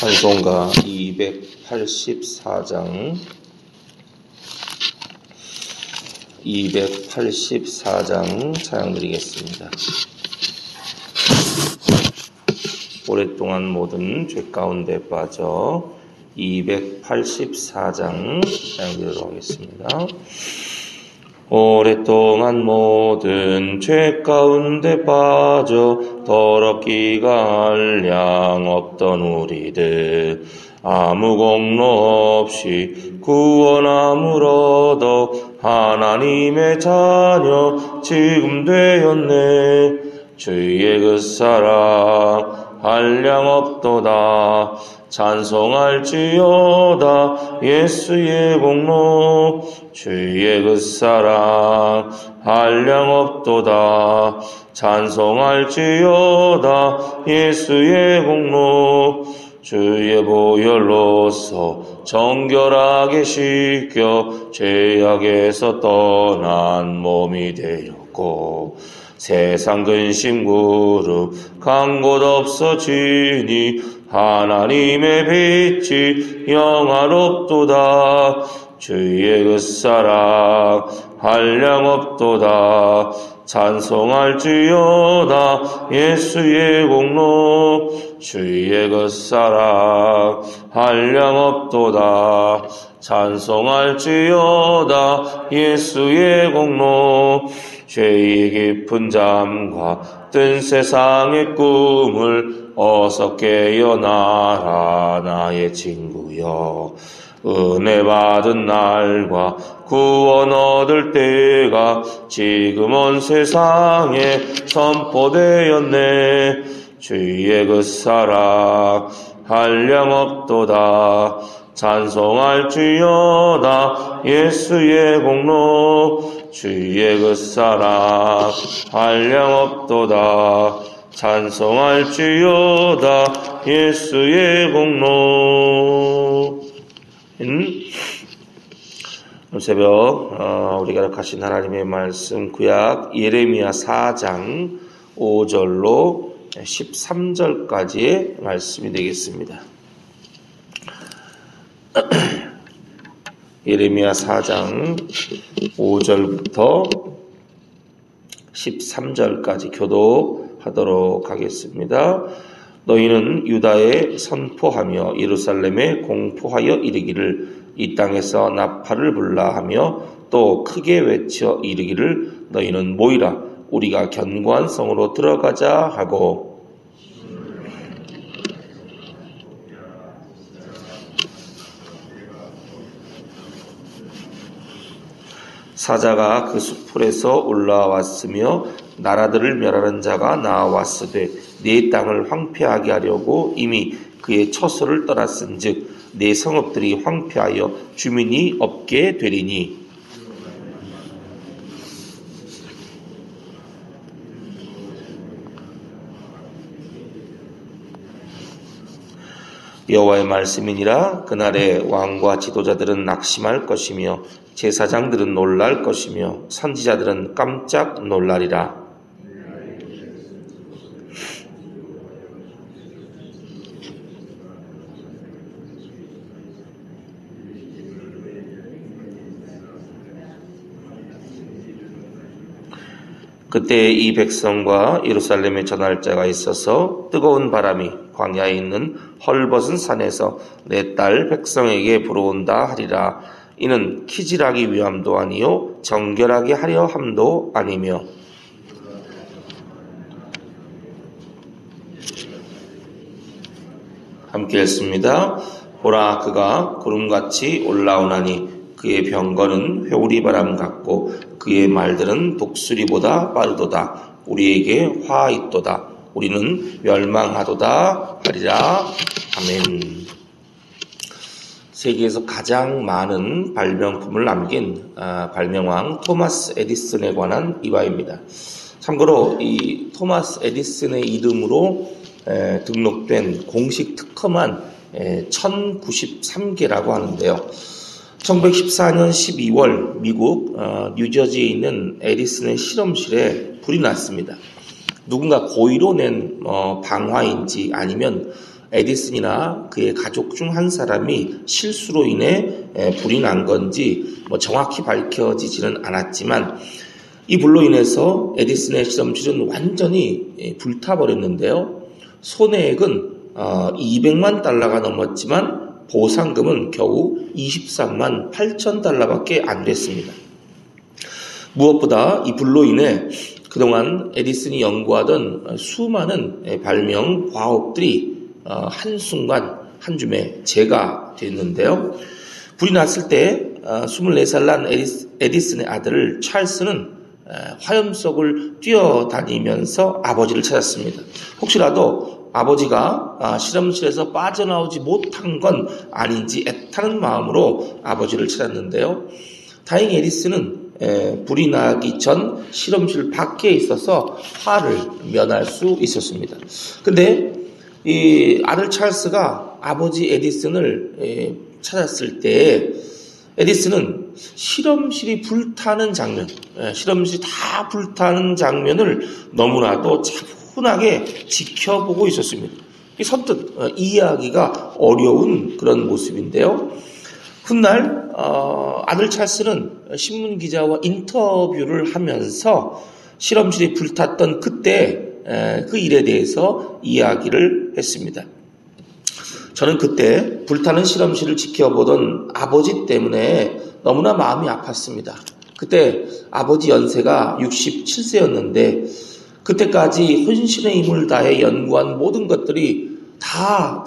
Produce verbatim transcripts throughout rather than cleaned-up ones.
찬송가 이백팔십사 장 이백팔십사 장 찬양 드리겠습니다. 오랫동안 모든 죄 가운데 빠져 이백팔십사 장 찬양 드리도록 하겠습니다. 오랫동안 모든 죄 가운데 빠져 더럽기가 한량 없던 우리들 아무 공로 없이 구원함을 얻어 하나님의 자녀 지금 되었네. 주의 그 사랑 한량 없도다. 찬송할지어다 예수의 공로. 주의 그 사랑 한량 없도다. 찬송할지어다 예수의 공로. 주의 보혈로서 정결하게 씻겨 죄악에서 떠난 몸이 되었고 세상 근심 구름 간 곳 없어지니 하나님의 빛이 영화롭도다. 주의 그 사랑 한량 없도다. 찬송할지어다 예수의 공로. 주의 그 사랑 한량 없도다. 찬송할지어다 예수의 공로. 죄의 깊은 잠과 뜬 세상의 꿈을 어서 깨어나라 나의 친구여. 은혜 받은 날과 구원 얻을 때가 지금 온 세상에 선포되었네. 주의 그 사랑 한량 없도다. 찬송할지어다 예수의 공로. 주의 그 사랑 한량 없도다. 찬송할지어다 예수의 공로. 음? 새벽 어, 우리가 가신 하나님의 말씀 구약 예레미야 사 장 오 절로 십삼 절까지의 말씀이 되겠습니다. 예레미야 사 장 오 절부터 십삼 절까지 교독하도록 하겠습니다. 너희는 유다에 선포하며 예루살렘에 공포하여 이르기를 이 땅에서 나팔을 불라 하며 또 크게 외쳐 이르기를 너희는 모이라 우리가 견고한 성으로 들어가자 하고 사자가 그 수풀에서 올라왔으며 나라들을 멸하는 자가 나왔으되 네 땅을 황폐하게 하려고 이미 그의 처소를 떠났은즉 네 성읍들이 황폐하여 주민이 없게 되리니 여호와의 말씀이니라. 그날에 왕과 지도자들은 낙심할 것이며 제사장들은 놀랄 것이며 선지자들은 깜짝 놀라리라. 그때 이 백성과 예루살렘에 전할 자가 있어서 뜨거운 바람이 광야에 있는 헐벗은 산에서 내 딸 백성에게 불어온다 하리라. 이는 키질하기 위함도 아니요 정결하게 하려 함도 아니며 함께 읽습니다. 보라 그가 구름같이 올라오나니 그의 병거는 회오리 바람 같고 그의 말들은 독수리보다 빠르도다. 우리에게 화 있도다. 우리는 멸망하도다 하리라. 아멘. 세계에서 가장 많은 발명품을 남긴 아, 발명왕 토마스 에디슨에 관한 일화입니다. 참고로 이 토마스 에디슨의 이름으로 에, 등록된 공식 특허만 에, 천구십삼 개라고 하는데요. 천구백십사 년 십이월 미국 어, 뉴저지에 있는 에디슨의 실험실에 불이 났습니다. 누군가 고의로 낸 어, 방화인지 아니면 에디슨이나 그의 가족 중 한 사람이 실수로 인해 불이 난 건지 뭐 정확히 밝혀지지는 않았지만 이 불로 인해서 에디슨의 실험실은 완전히 불타버렸는데요. 손해액은 이백만 달러가 넘었지만 보상금은 겨우 이십삼만 팔천 달러밖에 안 됐습니다. 무엇보다 이 불로 인해 그동안 에디슨이 연구하던 수많은 발명 과업들이 한순간 한 줌에 재가 됐는데요. 불이 났을 때 스물네 살 난 에디슨의 아들 찰스는 화염 속을 뛰어다니면서 아버지를 찾았습니다. 혹시라도 아버지가 실험실에서 빠져나오지 못한 건 아닌지 애타는 마음으로 아버지를 찾았는데요. 다행히 에디슨은 불이 나기 전 실험실 밖에 있어서 화를 면할 수 있었습니다. 근데 이 아들 찰스가 아버지 에디슨을 찾았을 때 에디슨은 실험실이 불타는 장면, 실험실이 다 불타는 장면을 너무나도 차분하게 지켜보고 있었습니다. 선뜻 이해하기가 어려운 그런 모습인데요. 훗날 어, 아들 찰스는 신문기자와 인터뷰를 하면서 실험실이 불탔던 그때 에, 그 일에 대해서 이야기를 했습니다. 저는 그때 불타는 실험실을 지켜보던 아버지 때문에 너무나 마음이 아팠습니다. 그때 아버지 연세가 육십칠 세였는데 그때까지 혼신의 힘을 다해 연구한 모든 것들이 다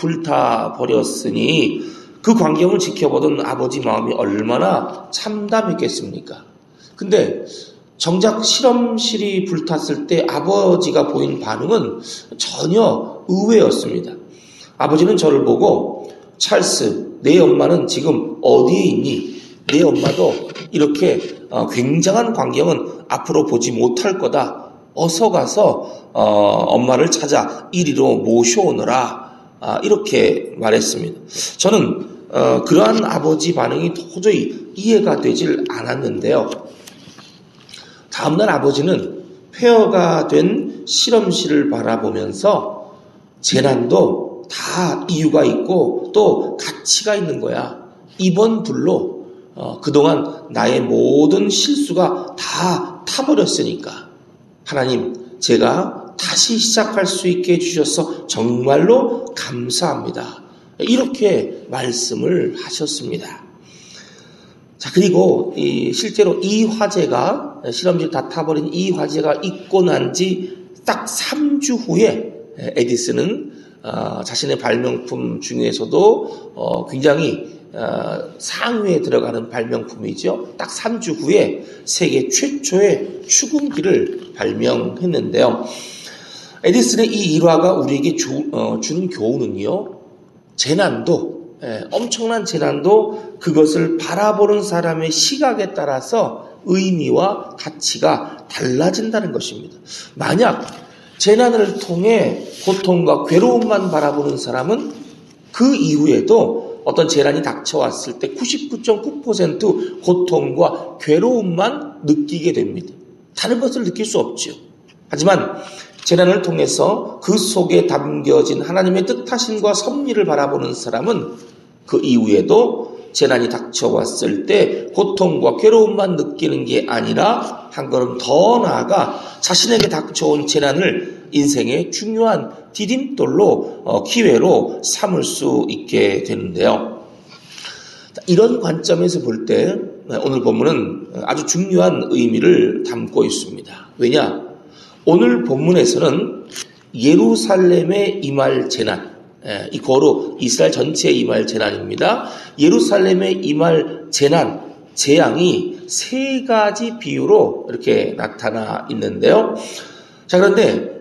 불타버렸으니 그 광경을 지켜보던 아버지 마음이 얼마나 참담했겠습니까? 근데 정작 실험실이 불탔을 때 아버지가 보인 반응은 전혀 의외였습니다. 아버지는 저를 보고 찰스, 내 엄마는 지금 어디에 있니? 내 엄마도 이렇게 굉장한 광경은 앞으로 보지 못할 거다. 어서 가서 엄마를 찾아 이리로 모셔오너라. 이렇게 말했습니다. 저는 그러한 아버지 반응이 도저히 이해가 되질 않았는데요. 다음날 아버지는 폐허가 된 실험실을 바라보면서 재난도 다 이유가 있고 또 가치가 있는 거야. 이번 불로 어, 그동안 나의 모든 실수가 다 타버렸으니까 하나님 제가 다시 시작할 수 있게 해주셔서 정말로 감사합니다. 이렇게 말씀을 하셨습니다. 자, 그리고 이 실제로 이 화재가 실험실 다 타버린 이 화재가 있고 난 지 딱 삼 주 후에 에디슨은 어, 자신의 발명품 중에서도 어, 굉장히 어, 상위에 들어가는 발명품이죠. 딱 삼 주 후에 세계 최초의 추궁기를 발명했는데요. 에디슨의 이 일화가 우리에게 주, 어, 주는 교훈은요. 재난도 예, 엄청난 재난도 그것을 바라보는 사람의 시각에 따라서 의미와 가치가 달라진다는 것입니다. 만약 재난을 통해 고통과 괴로움만 바라보는 사람은 그 이후에도 어떤 재난이 닥쳐왔을 때 구십구 점 구 퍼센트 고통과 괴로움만 느끼게 됩니다. 다른 것을 느낄 수 없죠. 하지만 재난을 통해서 그 속에 담겨진 하나님의 뜻하심과 섭리를 바라보는 사람은 그 이후에도 재난이 닥쳐왔을 때 고통과 괴로움만 느끼는 게 아니라 한 걸음 더 나아가 자신에게 닥쳐온 재난을 인생의 중요한 디딤돌로 어, 기회로 삼을 수 있게 되는데요. 이런 관점에서 볼 때 오늘 본문은 아주 중요한 의미를 담고 있습니다. 왜냐? 오늘 본문에서는 예루살렘에 임할 재난, 이 거로 이스라엘 전체에 임할 재난입니다. 예루살렘에 임할 재난, 재앙이 세 가지 비유로 이렇게 나타나 있는데요. 자, 그런데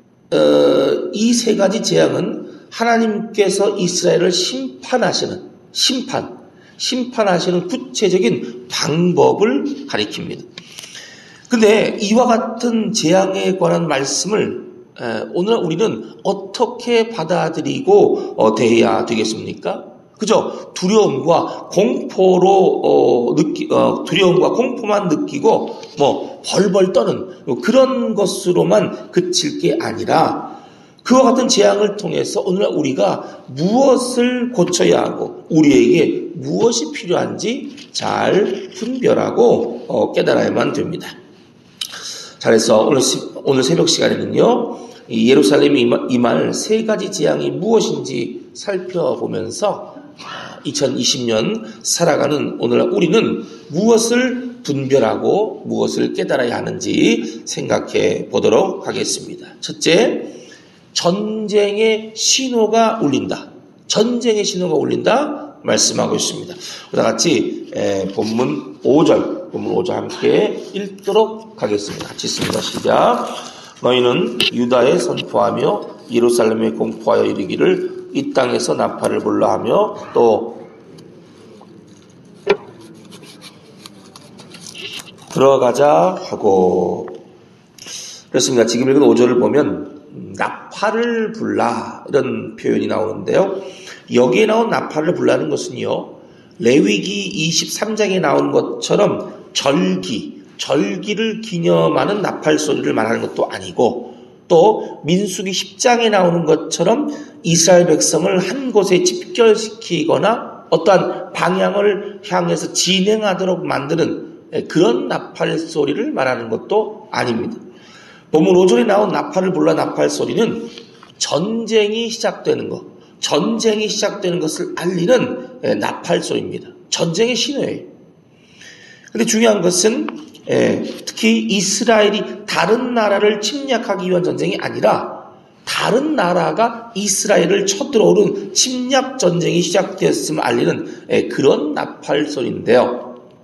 어, 이 세 가지 재앙은 하나님께서 이스라엘을 심판하시는 심판, 심판하시는 구체적인 방법을 가리킵니다. 근데 이와 같은 재앙에 관한 말씀을 오늘 우리는 어떻게 받아들이고 어, 대해야 되겠습니까? 그죠? 두려움과 공포로 어, 느끼 어, 두려움과 공포만 느끼고 뭐 벌벌 떠는 그런 것으로만 그칠 게 아니라 그와 같은 재앙을 통해서 오늘날 우리가 무엇을 고쳐야 하고 우리에게 무엇이 필요한지 잘 분별하고 어, 깨달아야만 됩니다. 잘해서 오늘, 오늘 새벽 시간에는요, 이 예루살렘에 임할 세 가지 재앙이 무엇인지 살펴보면서 이천이십 년 살아가는 오늘날 우리는 무엇을 분별하고 무엇을 깨달아야 하는지 생각해 보도록 하겠습니다. 첫째, 전쟁의 신호가 울린다. 전쟁의 신호가 울린다 말씀하고 있습니다. 우리 같이 본문 오 절, 본문 오 절 함께 읽도록 하겠습니다. 같이 읽습니다. 시작. 너희는 유다에 선포하며 예루살렘에 공포하여 이르기를 이 땅에서 나팔을 불라 하며 또 들어가자 하고. 그렇습니다. 지금 읽은 오 절을 보면 나팔을 불라 이런 표현이 나오는데요. 여기에 나온 나팔을 불라는 것은요, 레위기 이십삼 장에 나온 것처럼 절기, 절기를 기념하는 나팔 소리를 말하는 것도 아니고, 또 민수기 십 장에 나오는 것처럼 이스라엘 백성을 한 곳에 집결시키거나 어떠한 방향을 향해서 진행하도록 만드는 그런 나팔 소리를 말하는 것도 아닙니다. 본문 오 절에 나온 나팔을 불라 나팔 소리는 전쟁이 시작되는 것, 전쟁이 시작되는 것을 알리는 나팔 소리입니다. 전쟁의 신호예요. 그런데 중요한 것은 특히 이스라엘이 다른 나라를 침략하기 위한 전쟁이 아니라 다른 나라가 이스라엘을 쳐들어오는 침략 전쟁이 시작되었음을 알리는 그런 나팔 소리인데요.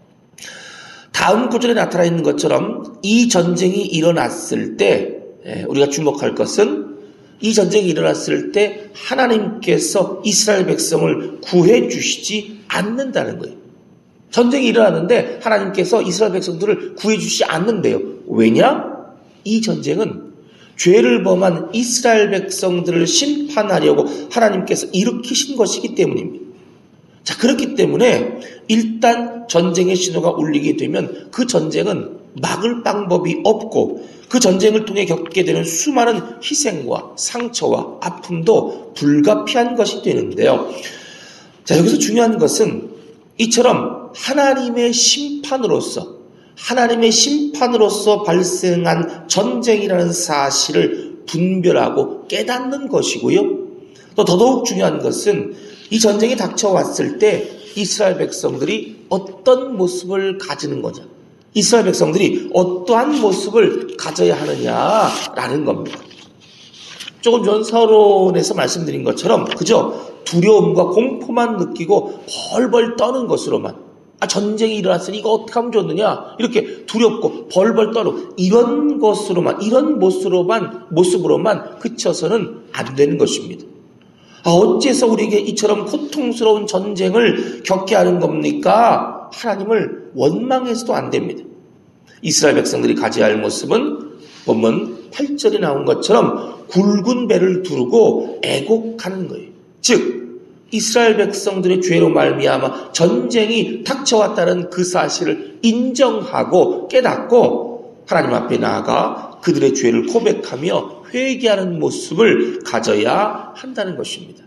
다음 구절에 나타나 있는 것처럼 이 전쟁이 일어났을 때 우리가 주목할 것은 이 전쟁이 일어났을 때 하나님께서 이스라엘 백성을 구해 주시지 않는다는 거예요. 전쟁이 일어났는데 하나님께서 이스라엘 백성들을 구해 주시지 않는데요. 왜냐? 이 전쟁은 죄를 범한 이스라엘 백성들을 심판하려고 하나님께서 일으키신 것이기 때문입니다. 자, 그렇기 때문에 일단 전쟁의 신호가 울리게 되면 그 전쟁은 막을 방법이 없고 그 전쟁을 통해 겪게 되는 수많은 희생과 상처와 아픔도 불가피한 것이 되는데요. 자, 여기서 중요한 것은 이처럼 하나님의 심판으로서 하나님의 심판으로서 발생한 전쟁이라는 사실을 분별하고 깨닫는 것이고요. 또 더더욱 중요한 것은 이 전쟁이 닥쳐왔을 때 이스라엘 백성들이 어떤 모습을 가지는 거냐, 이스라엘 백성들이 어떠한 모습을 가져야 하느냐라는 겁니다. 조금 전 서론에서 말씀드린 것처럼 그저 두려움과 공포만 느끼고 벌벌 떠는 것으로만, 아, 전쟁이 일어났으니 이거 어떻게 하면 좋느냐, 이렇게 두렵고 벌벌 떠는 이런 것으로만, 이런 모습으로만, 모습으로만 그쳐서는 안 되는 것입니다. 아, 어째서 우리에게 이처럼 고통스러운 전쟁을 겪게 하는 겁니까? 하나님을 원망해서도 안 됩니다. 이스라엘 백성들이 가져야 할 모습은 본문 팔 절에 나온 것처럼 굵은 배를 두르고 애곡하는 거예요. 즉 이스라엘 백성들의 죄로 말미암아 전쟁이 닥쳐왔다는 그 사실을 인정하고 깨닫고 하나님 앞에 나아가 그들의 죄를 고백하며 회개하는 모습을 가져야 한다는 것입니다.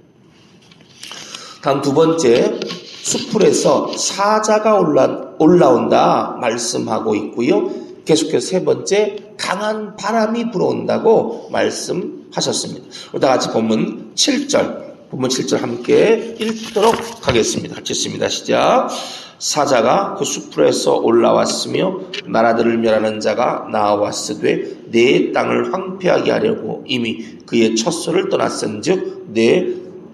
다음 두 번째, 숯불에서 사자가 올라, 올라온다 말씀하고 있고요. 계속해서 세 번째, 강한 바람이 불어온다고 말씀하셨습니다. 다 같이 본문 칠 절, 본문 칠 절 함께 읽도록 하겠습니다. 같이 읽습니다. 시작. 사자가 그 숲풀에서 올라왔으며 나라들을 멸하는 자가 나와왔으되 내 땅을 황폐하게 하려고 이미 그의 첫소를 떠났은즉 내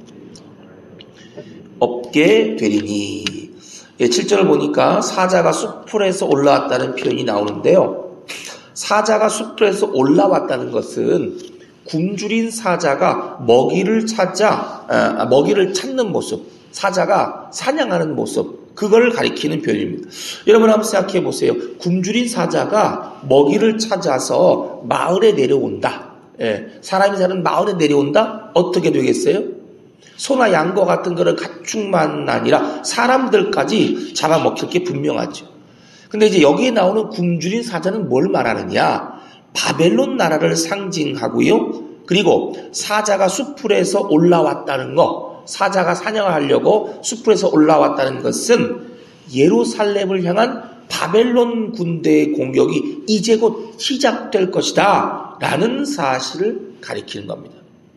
없게 되리니. 예, 칠 절을 보니까 사자가 숲풀에서 올라왔다는 표현이 나오는데요. 사자가 숲풀에서 올라왔다는 것은 굶주린 사자가 먹이를 찾아 아, 먹이를 찾는 모습, 사자가 사냥하는 모습, 그거를 가리키는 표현입니다. 여러분 한번 생각해 보세요. 굶주린 사자가 먹이를 찾아서 마을에 내려온다. 예, 사람이 사는 마을에 내려온다? 어떻게 되겠어요? 소나 양과 같은 거를 가축만 아니라 사람들까지 잡아먹힐 게 분명하죠. 근데 이제 여기에 나오는 굶주린 사자는 뭘 말하느냐? 바벨론 나라를 상징하고요. 그리고 사자가 숲풀에서 올라왔다는 것, 사자가 사냥을 하려고 숲풀에서 올라왔다는 것은 예루살렘을 향한 바벨론 군대의 공격이 이제 곧 시작될 것이다 라는 사실을 가리키는 겁니다.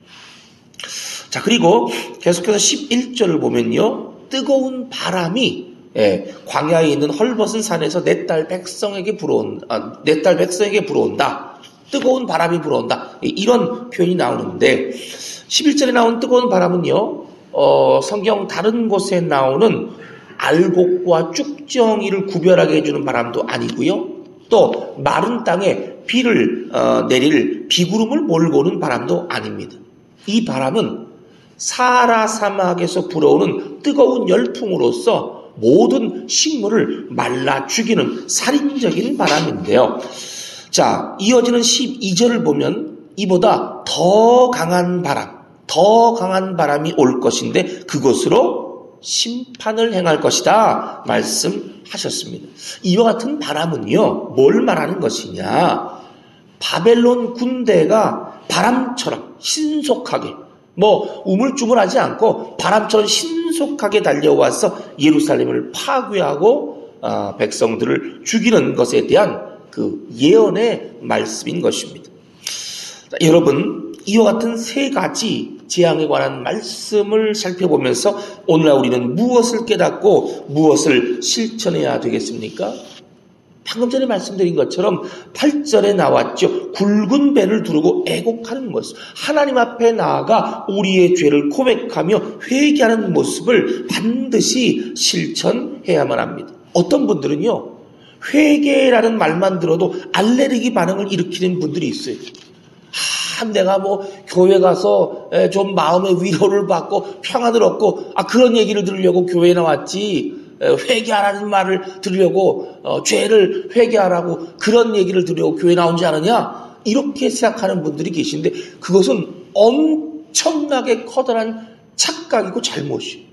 자, 그리고 계속해서 십일 절을 보면요, 뜨거운 바람이 예, 광야에 있는 헐벗은 산에서 내 딸 백성에게 불어온다. 아, 내 딸 백성에게 불어온다. 뜨거운 바람이 불어온다. 이런 표현이 나오는데 십일 절에 나온 뜨거운 바람은요, 어, 성경 다른 곳에 나오는 알곡과 쭉정이를 구별하게 해주는 바람도 아니고요, 또 마른 땅에 비를 어, 내릴 비구름을 몰고 오는 바람도 아닙니다. 이 바람은 사하라 사막에서 불어오는 뜨거운 열풍으로서 모든 식물을 말라 죽이는 살인적인 바람인데요. 자, 이어지는 십이 절을 보면 이보다 더 강한 바람, 더 강한 바람이 올 것인데 그것으로 심판을 행할 것이다 말씀하셨습니다. 이와 같은 바람은요, 뭘 말하는 것이냐, 바벨론 군대가 바람처럼 신속하게, 뭐 우물쭈물하지 않고 바람처럼 신속하게 달려와서 예루살렘을 파괴하고 어, 백성들을 죽이는 것에 대한 그 예언의 말씀인 것입니다. 자, 여러분, 이와 같은 세 가지 재앙에 관한 말씀을 살펴보면서 오늘날 우리는 무엇을 깨닫고 무엇을 실천해야 되겠습니까? 방금 전에 말씀드린 것처럼 팔 절에 나왔죠. 굵은 배를 두르고 애곡하는 모습, 하나님 앞에 나아가 우리의 죄를 고백하며 회개하는 모습을 반드시 실천해야만 합니다. 어떤 분들은요, 회개라는 말만 들어도 알레르기 반응을 일으키는 분들이 있어요. 아, 내가 뭐 교회 가서 좀 마음의 위로를 받고 평안을 얻고, 아, 그런 얘기를 들으려고 교회에 나왔지, 회개하라는 말을 들으려고, 어, 죄를 회개하라고 그런 얘기를 들으려고 교회 나온지 않느냐, 이렇게 생각하는 분들이 계신데 그것은 엄청나게 커다란 착각이고 잘못이에요.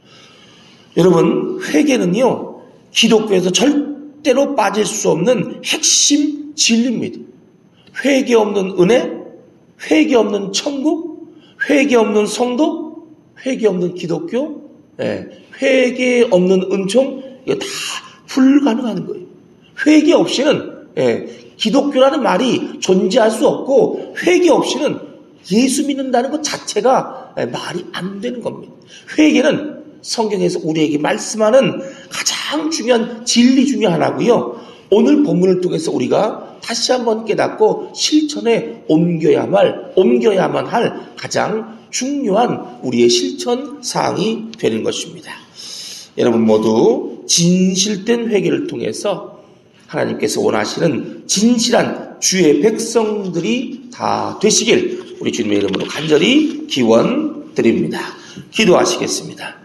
여러분, 회개는요, 기독교에서 절대로 빠질 수 없는 핵심 진리입니다. 회개 없는 은혜, 회개 없는 천국, 회개 없는 성도, 회개 없는 기독교, 예, 회개 없는 은총, 이거 다 불가능한 거예요. 회개 없이는 예, 기독교라는 말이 존재할 수 없고, 회개 없이는 예수 믿는다는 것 자체가 예, 말이 안 되는 겁니다. 회개는 성경에서 우리에게 말씀하는 가장 중요한 진리 중에 하나고요, 오늘 본문을 통해서 우리가 다시 한번 깨닫고 실천에 옮겨야만, 옮겨야만 할 가장 중요한 우리의 실천 사항이 되는 것입니다. 여러분 모두 진실된 회개를 통해서 하나님께서 원하시는 진실한 주의 백성들이 다 되시길 우리 주님의 이름으로 간절히 기원드립니다. 기도하시겠습니다.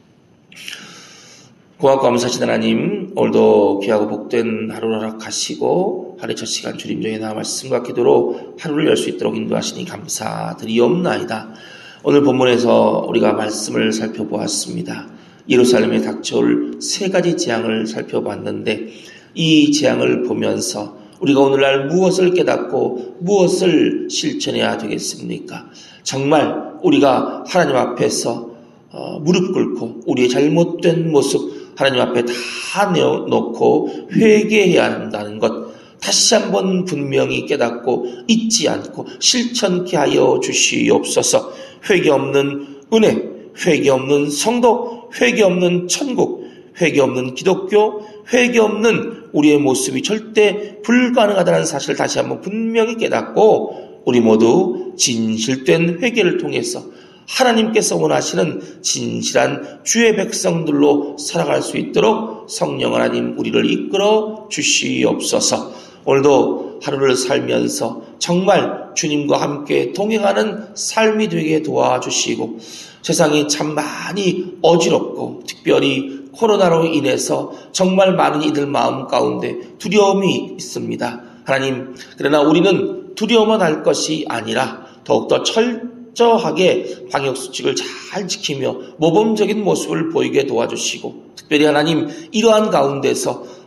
고맙고 감사하신 하나님, 오늘도 귀하고 복된 하루를 허락하시고 하루의 첫 시간 주님 전에 나 말씀과 기도로 하루를 열 수 있도록 인도하시니 감사드리옵나이다. 오늘 본문에서 우리가 말씀을 살펴보았습니다. 예루살렘에 닥쳐올 세 가지 재앙을 살펴봤는데, 이 재앙을 보면서 우리가 오늘날 무엇을 깨닫고 무엇을 실천해야 되겠습니까? 정말 우리가 하나님 앞에서 어, 무릎 꿇고 우리의 잘못된 모습 하나님 앞에 다 내어놓고 회개해야 한다는 것, 다시 한번 분명히 깨닫고 잊지 않고 실천케 하여 주시옵소서. 회개 없는 은혜, 회개 없는 성도, 회개 없는 천국, 회개 없는 기독교, 회개 없는 우리의 모습이 절대 불가능하다는 사실을 다시 한번 분명히 깨닫고 우리 모두 진실된 회개를 통해서 하나님께서 원하시는 진실한 주의 백성들로 살아갈 수 있도록 성령 하나님 우리를 이끌어 주시옵소서. 오늘도 하루를 살면서 정말 주님과 함께 동행하는 삶이 되게 도와주시고, 세상이 참 많이 어지럽고 특별히 코로나로 인해서 정말 많은 이들 마음 가운데 두려움이 있습니다. 하나님, 그러나 우리는 두려워만 할 것이 아니라 더욱더 철 철저하게 방역수칙을 잘 지키며 모범적인 모습을 보이게 도와주시고, 특별히 하나님 이러한 가운데서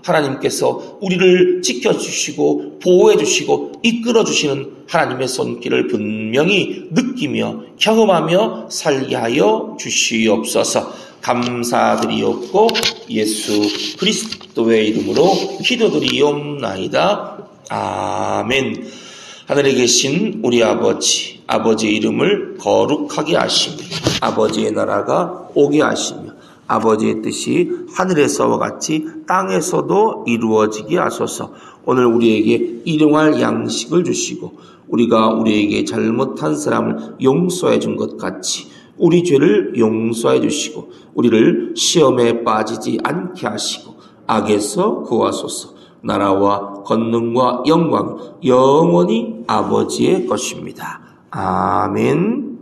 하나님께서 우리를 지켜주시고 보호해주시고 이끌어주시는 하나님의 손길을 분명히 느끼며 경험하며 살게 하여 주시옵소서. 감사드리옵고 예수 그리스도의 이름으로 기도드리옵나이다. 아멘. 하늘에 계신 우리 아버지, 아버지의 이름을 거룩하게 하시며 아버지의 나라가 오게 하시며 아버지의 뜻이 하늘에서와 같이 땅에서도 이루어지게 하소서. 오늘 우리에게 일용할 양식을 주시고 우리가 우리에게 잘못한 사람을 용서해 준 것 같이 우리 죄를 용서해 주시고 우리를 시험에 빠지지 않게 하시고 악에서 구하소서. 나라와 권능과 영광 영원히 아버지의 것입니다. 아멘.